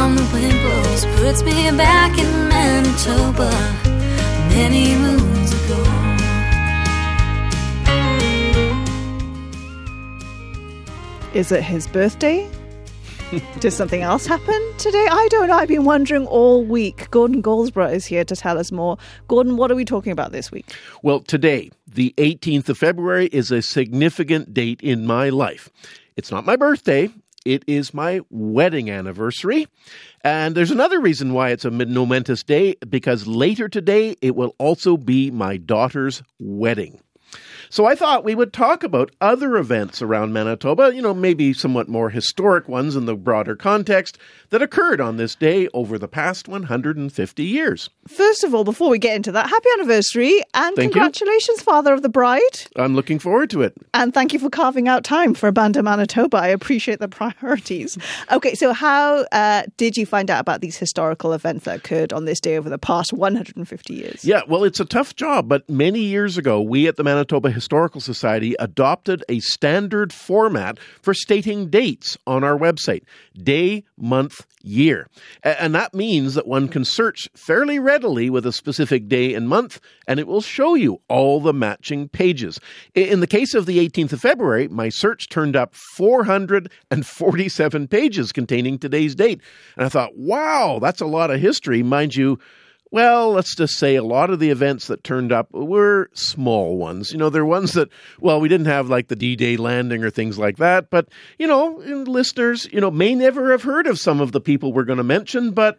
storm the wind blows puts me back in Manitoba many moons ago. Is it his birthday? Did something else happen today? I don't know. I've been wondering all week. Gordon Goldsborough is here to tell us more. Gordon, what are we talking about this week? Well, today, the 18th of February, is a significant date in my life. It's not my birthday. It is my wedding anniversary. And there's another reason why it's a momentous day, because later today, it will also be my daughter's wedding. So I thought we would talk about other events around Manitoba, maybe somewhat more historic ones in the broader context that occurred on this day over the past 150 years. First of all, before we get into that, happy anniversary and Thank congratulations, Father of the Bride. I'm looking forward to it. And thank you for carving out time for Abandon Manitoba. I appreciate the priorities. Okay, so how did you find out about these historical events that occurred on this day over the past 150 years? Yeah, well, it's a tough job, but many years ago, we at the Manitoba Historical Society adopted a standard format for stating dates on our website: day, month, year. And that means that one can search fairly readily with a specific day and month, and it will show you all the matching pages. In the case of the 18th of February, my search turned up 447 pages containing today's date. And I thought, wow, that's a lot of history. Mind you, well, let's just say a lot of the events that turned up were small ones. They're ones that, we didn't have like the D-Day landing or things like that. But, listeners, may never have heard of some of the people we're going to mention. But,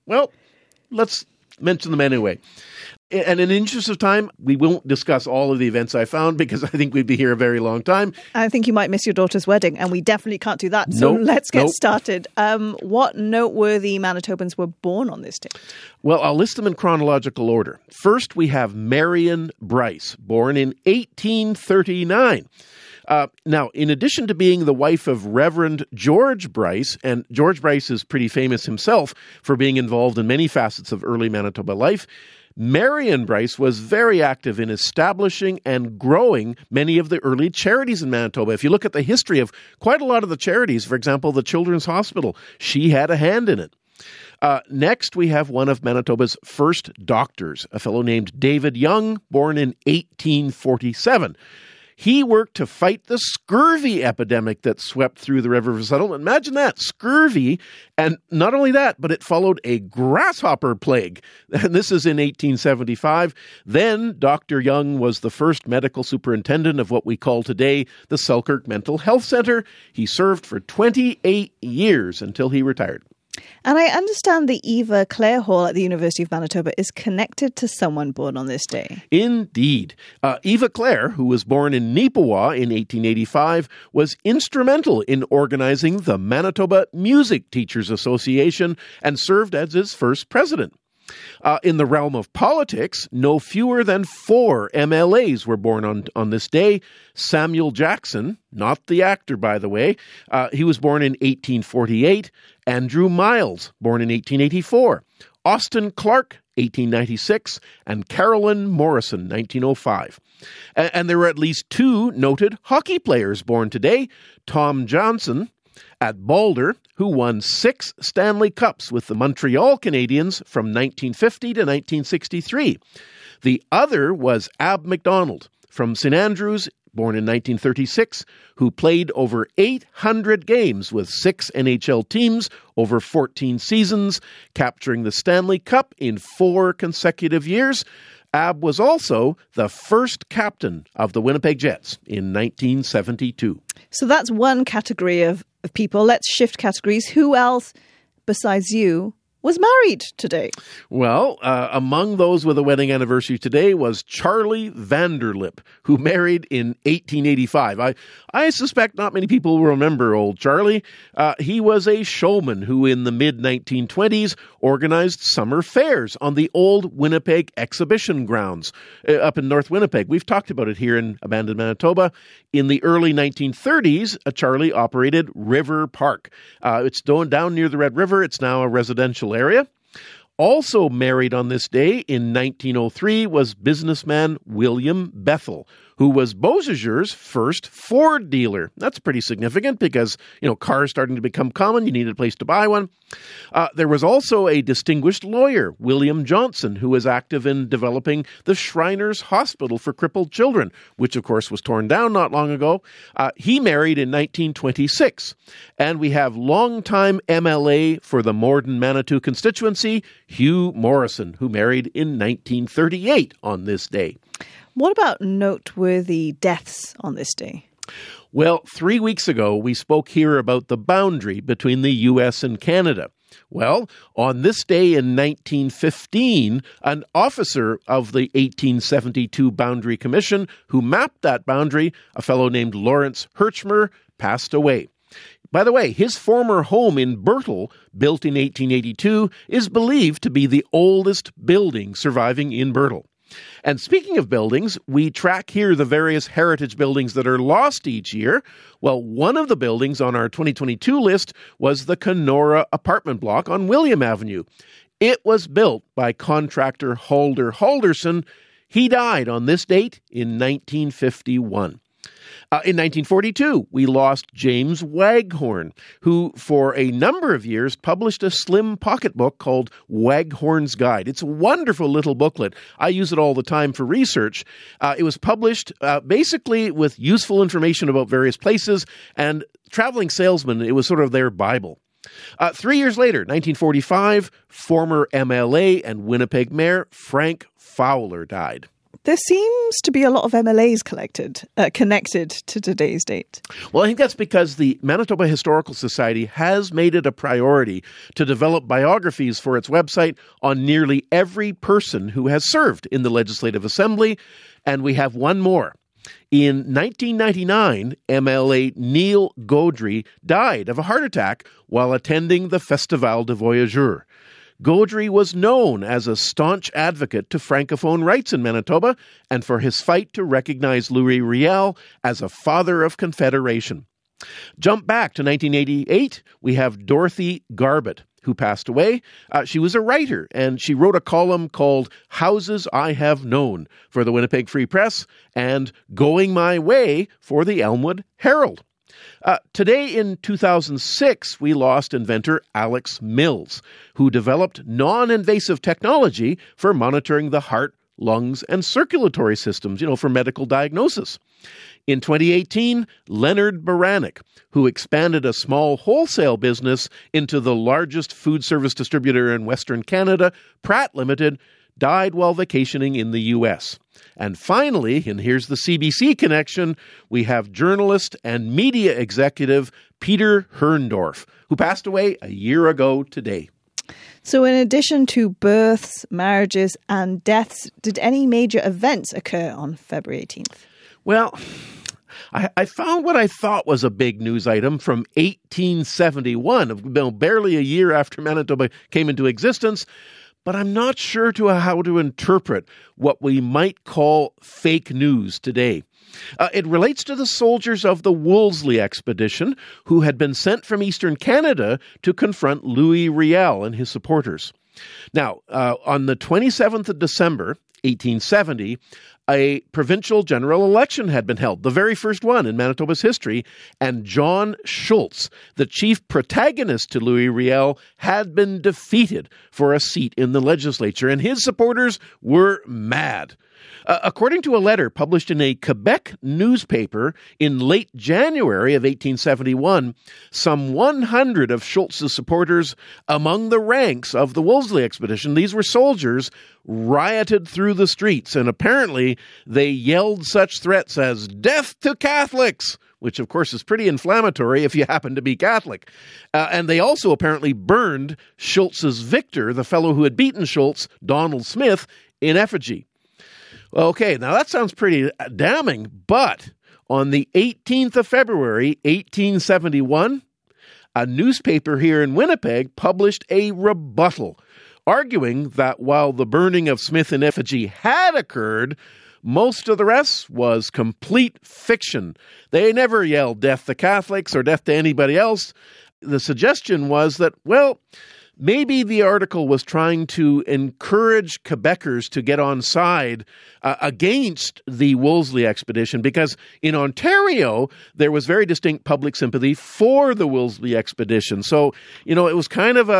let's mention them anyway. And in the interest of time, we won't discuss all of the events I found because I think we'd be here a very long time. I think you might miss your daughter's wedding, and we definitely can't do that. So let's get started. What noteworthy Manitobans were born on this day? Well, I'll list them in chronological order. First, we have Marion Bryce, born in 1839. Now, in addition to being the wife of Reverend George Bryce, and George Bryce is pretty famous himself for being involved in many facets of early Manitoba life, Marion Bryce was very active in establishing and growing many of the early charities in Manitoba. If you look at the history of quite a lot of the charities, for example, the Children's Hospital, she had a hand in it. Next, we have one of Manitoba's first doctors, a fellow named David Young, born in 1847. He worked to fight the scurvy epidemic that swept through the Red River settlement. Imagine that, scurvy. And not only that, but it followed a grasshopper plague. And this is in 1875. Then Dr. Young was the first medical superintendent of what we call today the Selkirk Mental Health Center. He served for 28 years until he retired. And I understand the Eva Clare Hall at the University of Manitoba is connected to someone born on this day. Indeed. Eva Clare, who was born in Neepawa in 1885, was instrumental in organizing the Manitoba Music Teachers Association and served as its first president. In the realm of politics, no fewer than 4 MLAs were born on this day. Samuel Jackson, not the actor, by the way, he was born in 1848. Andrew Miles, born in 1884. Austin Clark, 1896. And Carolyn Morrison, 1905. And there were at least 2 noted hockey players born today. Tom Johnson at Boulder, who won 6 Stanley Cups with the Montreal Canadiens from 1950 to 1963. The other was Ab McDonald from St. Andrews, born in 1936, who played over 800 games with 6 NHL teams over 14 seasons, capturing the Stanley Cup in 4 consecutive years. Ab was also the first captain of the Winnipeg Jets in 1972. So that's one category of people. Let's shift categories. Who else besides you was married today? Well, among those with a wedding anniversary today was Charlie Vanderlip, who married in 1885. I suspect not many people will remember old Charlie. He was a showman who in the mid-1920s organized summer fairs on the old Winnipeg exhibition grounds up in North Winnipeg. We've talked about it here in Abandon Manitoba. In the early 1930s, Charlie operated River Park. It's down near the Red River. It's now a residential area. Also married on this day in 1903 was businessman William Bethel, who was Beausejour's first Ford dealer. That's pretty significant because, cars starting to become common. You needed a place to buy one. There was also a distinguished lawyer, William Johnson, who was active in developing the Shriners Hospital for Crippled Children, which, of course, was torn down not long ago. He married in 1926. And we have longtime MLA for the Morden Manitou constituency, Hugh Morrison, who married in 1938 on this day. What about noteworthy deaths on this day? Well, 3 weeks ago, we spoke here about the boundary between the U.S. and Canada. Well, on this day in 1915, an officer of the 1872 Boundary Commission who mapped that boundary, a fellow named Lawrence Herchmer, passed away. By the way, his former home in Birtle, built in 1882, is believed to be the oldest building surviving in Birtle. And speaking of buildings, we track here the various heritage buildings that are lost each year. Well, one of the buildings on our 2022 list was the Kenora apartment block on William Avenue. It was built by contractor Halder Halderson. He died on this date in 1951. In 1942, we lost James Waghorn, who for a number of years published a slim pocketbook called Waghorn's Guide. It's a wonderful little booklet. I use it all the time for research. It was published basically with useful information about various places, and traveling salesmen, it was sort of their Bible. 3 years later, 1945, former MLA and Winnipeg Mayor Frank Fowler died. There seems to be a lot of MLAs connected to today's date. Well, I think that's because the Manitoba Historical Society has made it a priority to develop biographies for its website on nearly every person who has served in the Legislative Assembly, and we have one more. In 1999, MLA Neil Gaudry died of a heart attack while attending the Festival de Voyageurs. Gaudry was known as a staunch advocate to Francophone rights in Manitoba and for his fight to recognize Louis Riel as a father of Confederation. Jump back to 1988, we have Dorothy Garbett, who passed away. She was a writer, and she wrote a column called Houses I Have Known for the Winnipeg Free Press and Going My Way for the Elmwood Herald. Today in 2006, we lost inventor Alex Mills, who developed non-invasive technology for monitoring the heart, lungs, and circulatory systems, for medical diagnosis. In 2018, Leonard Baranek, who expanded a small wholesale business into the largest food service distributor in Western Canada, Pratt Limited, died while vacationing in the U.S. And finally, and here's the CBC connection, we have journalist and media executive Peter Herndorf, who passed away a year ago today. So in addition to births, marriages, and deaths, did any major events occur on February 18th? Well, I found what I thought was a big news item from 1871, barely a year after Manitoba came into existence, but I'm not sure how to interpret what we might call fake news today. It relates to the soldiers of the Wolseley expedition who had been sent from Eastern Canada to confront Louis Riel and his supporters. Now, on the 27th of December, 1870, a provincial general election had been held, the very first one in Manitoba's history, and John Schultz, the chief protagonist to Louis Riel, had been defeated for a seat in the legislature, and his supporters were mad. According to a letter published in a Quebec newspaper in late January of 1871, some 100 of Schultz's supporters among the ranks of the Wolseley expedition, these were soldiers, rioted through the streets, and apparently they yelled such threats as "Death to Catholics!" which of course is pretty inflammatory if you happen to be Catholic. And they also apparently burned Schultz's victor, the fellow who had beaten Schultz, Donald Smith, in effigy. Okay, now that sounds pretty damning, but on the 18th of February, 1871, a newspaper here in Winnipeg published a rebuttal, arguing that while the burning of Smith in effigy had occurred, most of the rest was complete fiction. They never yelled death to Catholics or death to anybody else. The suggestion was that, well, maybe the article was trying to encourage Quebecers to get on side against the Wolseley expedition, because in Ontario, there was very distinct public sympathy for the Wolseley expedition. So, it was kind of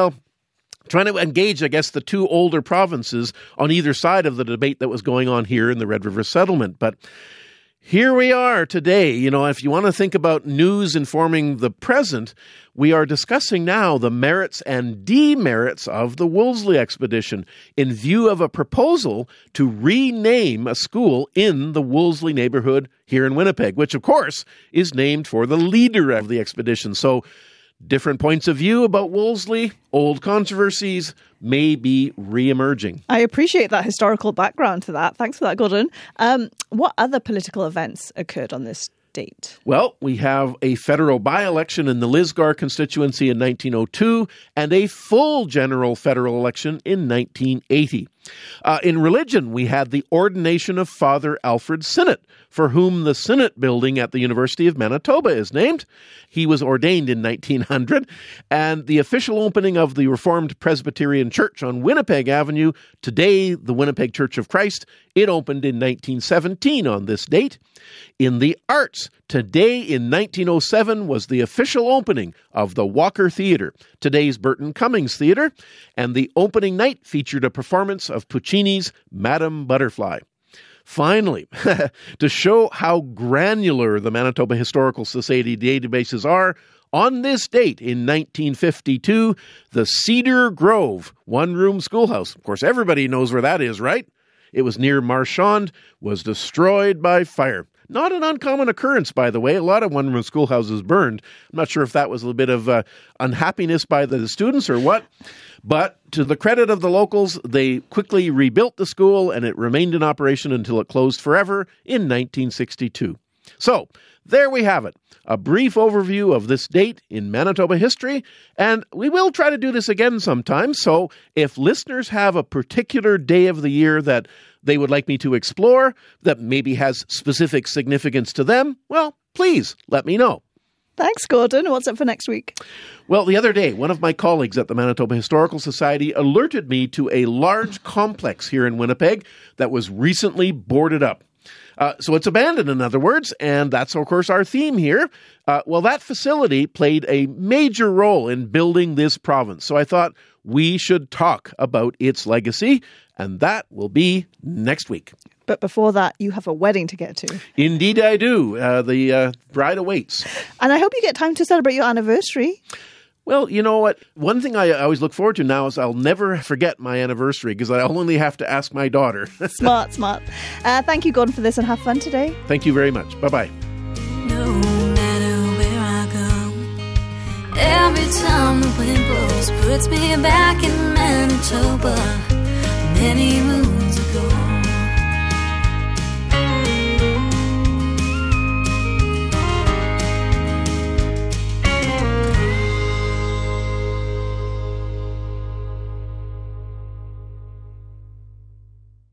trying to engage, I guess, the two older provinces on either side of the debate that was going on here in the Red River Settlement. But here we are today. If you want to think about news informing the present, we are discussing now the merits and demerits of the Wolseley expedition in view of a proposal to rename a school in the Wolseley neighborhood here in Winnipeg, which, of course, is named for the leader of the expedition. So, different points of view about Wolseley, old controversies may be re-emerging. I appreciate that historical background to that. Thanks for that, Gordon. What other political events occurred on this date? Well, we have a federal by-election in the Lisgar constituency in 1902 and a full general federal election in 1980. In religion, we had the ordination of Father Alfred Sinnott, for whom the Sinnott Building at the University of Manitoba is named. He was ordained in 1900, and the official opening of the Reformed Presbyterian Church on Winnipeg Avenue, today the Winnipeg Church of Christ, it opened in 1917 on this date. In the arts, today in 1907 was the official opening of the Walker Theatre, today's Burton Cummings Theatre, and the opening night featured a performance of Puccini's Madame Butterfly. Finally, to show how granular the Manitoba Historical Society databases are, on this date in 1952, the Cedar Grove one-room schoolhouse, of course everybody knows where that is, right? It was near Marchand, was destroyed by fire. Not an uncommon occurrence, by the way. A lot of one-room schoolhouses burned. I'm not sure if that was a little bit of unhappiness by the students or what. But to the credit of the locals, they quickly rebuilt the school, and it remained in operation until it closed forever in 1962. So, there we have it. A brief overview of this date in Manitoba history, and we will try to do this again sometime. So, if listeners have a particular day of the year that they would like me to explore, that maybe has specific significance to them, well, please let me know. Thanks, Gordon. What's up for next week? Well, the other day, one of my colleagues at the Manitoba Historical Society alerted me to a large complex here in Winnipeg that was recently boarded up. So it's abandoned, in other words, and that's, of course, our theme here. Well, that facility played a major role in building this province. So I thought we should talk about its legacy, and that will be next week. But before that, you have a wedding to get to. Indeed I do. The bride awaits. And I hope you get time to celebrate your anniversary. Well, you know what? One thing I always look forward to now is I'll never forget my anniversary because I only have to ask my daughter. Smart. Thank you, Gordon, for this, and have fun today. Thank you very much. Bye-bye. No matter where I go, every time the wind blows puts me back in Manitoba. Many moons